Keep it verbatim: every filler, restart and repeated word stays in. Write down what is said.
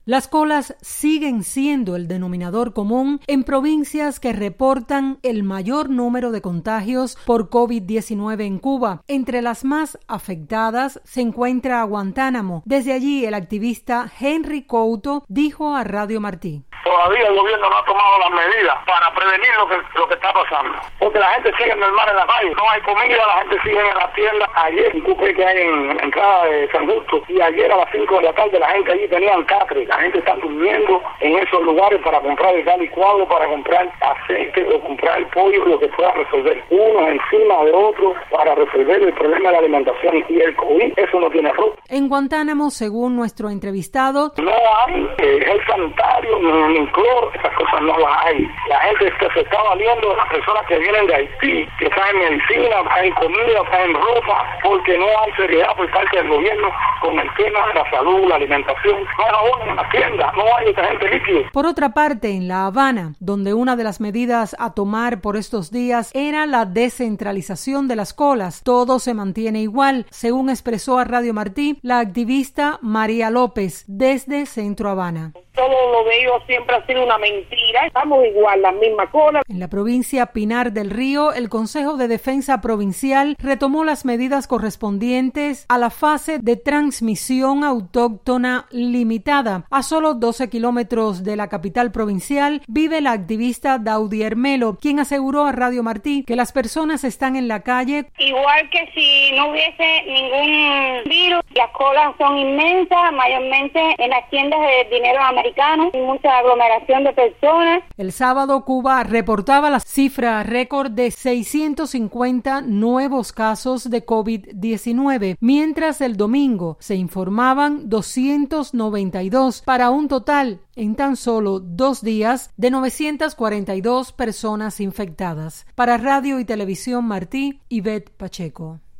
Las colas siguen siendo el denominador común en provincias que reportan el mayor número de contagios por COVID diecinueve en Cuba. Entre las más afectadas se encuentra Guantánamo. Desde allí, el activista Henry Couto dijo a Radio Martí: Todavía el gobierno no ha tomado las medidas para prevenir lo que, lo que está pasando. Porque la gente sigue en el mar en la calle, no hay comida, la gente sigue en la tienda. Ayer, un cupé que hay en la entrada de San Justo, y ayer a las cinco de la tarde la gente allí tenían catre. La gente está durmiendo en esos lugares para comprar el gas licuado, para comprar aceite o comprar el pollo, lo que pueda resolver. Uno encima de otro para resolver el problema de la alimentación y el COVID. Eso no tiene arroz. En Guantánamo, según nuestro entrevistado, no hay eh, gel sanitario, ni, ni cloro, esas cosas no las hay. La gente que se está valiendo de las personas que vienen de Haití, que traen medicina, traen comida, traen ropa, porque no hay seriedad por parte del gobierno con el tema de la salud, la alimentación. No hay aún en la tienda, no hay esta gente líquido. Por otra parte, en La Habana, donde una de las medidas a tomar por estos días era la descentralización de las colas, todo se mantiene igual, según expresó a Radio Martí la activista María López desde Centro Habana. Todo lo de ellos siempre ha sido una mentira. Estamos igual, la misma cola. En la provincia Pinar del Río, el Consejo de Defensa Provincial retomó las medidas correspondientes a la fase de transmisión autóctona limitada. A solo doce kilómetros de la capital provincial vive la activista Daudi Hermelo, quien aseguró a Radio Martí que las personas están en la calle. Igual que si no hubiese ningún virus, las colas son inmensas, mayormente en las tiendas de dinero americano. Y mucha aglomeración de personas. El sábado, Cuba reportaba la cifra récord de seiscientos cincuenta nuevos casos de COVID diecinueve, mientras el domingo se informaban doscientos noventa y dos, para un total en tan solo dos días de novecientas cuarenta y dos personas infectadas. Para Radio y Televisión Martí, Ivette Pacheco.